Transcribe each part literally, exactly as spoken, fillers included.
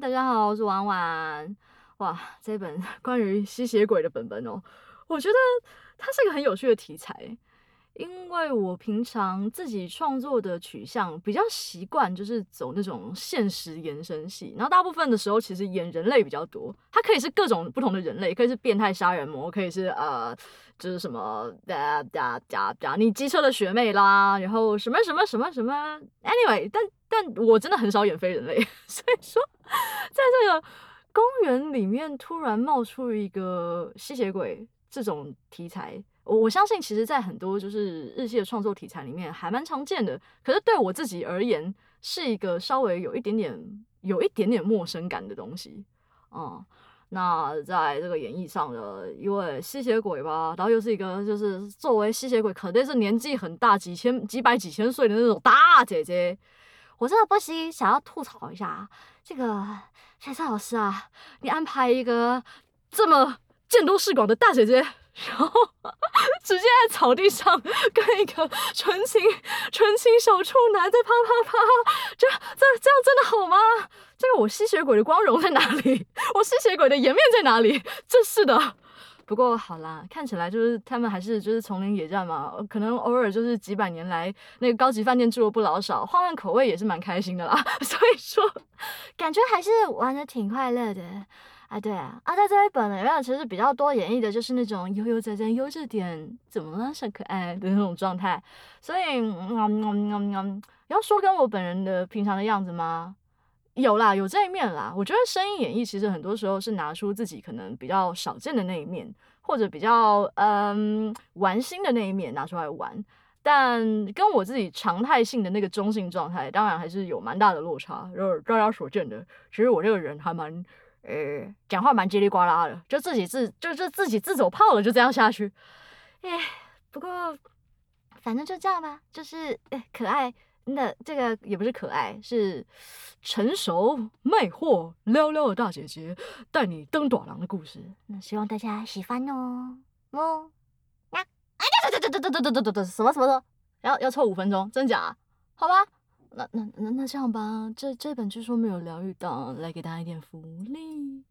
家好，我是婉婉。哇，这本关于吸血鬼的本本哦，我觉得它是一个很有趣的题材，因为我平常自己创作的取向比较习惯就是走那种现实延伸系，然后大部分的时候其实演人类比较多，它可以是各种不同的人类，可以是变态杀人魔，可以是呃就是什么哒哒哒哒，你机车的学妹啦，然后什么什么什么什么，anyway，但但我真的很少演非人类，所以说在这个公园里面突然冒出一个吸血鬼这种题材。我我相信，其实，在很多就是日系的创作题材里面，还蛮常见的。可是对我自己而言，是一个稍微有一点点、有一点点陌生感的东西。嗯，那在这个演绎上的，因为吸血鬼吧，然后又是一个就是作为吸血鬼，肯定是年纪很大，几千、几百、几千岁的那种大姐姐。我真的不惜想要吐槽一下，这个彩色老师啊，你安排一个这么见多识广的大姐姐，然后直接在草地上跟一个纯情纯情小处男在啪啪啪，这这这样真的好吗？这个我吸血鬼的光荣在哪里？我吸血鬼的颜面在哪里？真是的。不过好啦，看起来就是他们还是就是丛林野战嘛，可能偶尔就是几百年来那个高级饭店住了不老少，换换口味也是蛮开心的啦。所以说，感觉还是玩的挺快乐的。啊，对啊，啊，在这一本里面其实比较多演绎的就是那种悠悠哉哉、悠着点，怎么了，小可爱的那种状态。所以，嗯嗯嗯嗯，要说跟我本人的平常的样子吗？有啦，有这一面啦。我觉得声音演绎其实很多时候是拿出自己可能比较少见的那一面，或者比较嗯玩心的那一面拿出来玩。但跟我自己常态性的那个中性状态，当然还是有蛮大的落差。就是大家所见的，其实我这个人还蛮呃讲话蛮叽里呱啦的，就自己自就就自己自走炮了，就这样下去。哎，不过反正就这样吧，就是哎可爱。那这个也不是可爱，是成熟、魅惑、撩撩的大姐姐带你登短廊的故事。那希望大家喜欢哦。哦，啊，哎，对对对对对对对对对，什么什么的，要要凑五分钟，真假？好吧，那那那那这样吧，这这本据说没有疗愈到，来给大家一点福利。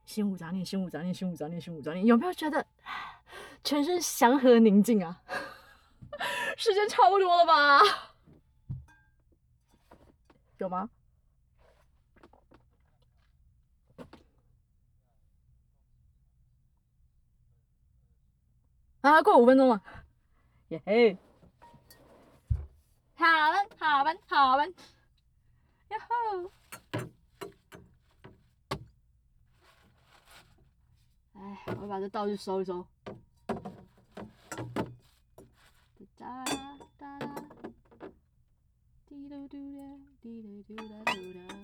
心无杂念，心无杂念，心无杂念，心无杂念，有没有觉得全身祥和宁静啊？时间差不多了吧？有吗？啊，过五分钟了，耶嘿！好玩，好玩，好玩，呀吼！哎，我把这道具收一收。哒哒哒哒，滴嘟嘟哒，滴嘟嘟哒嘟哒。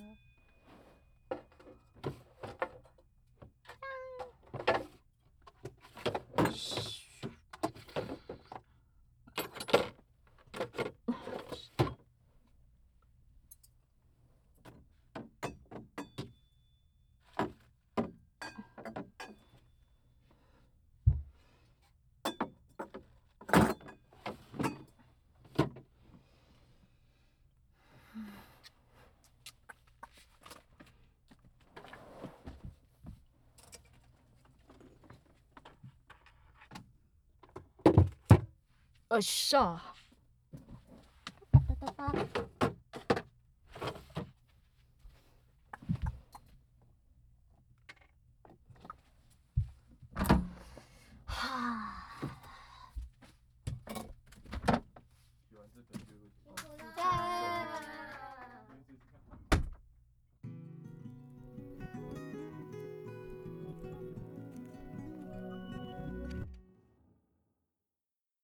哎呀！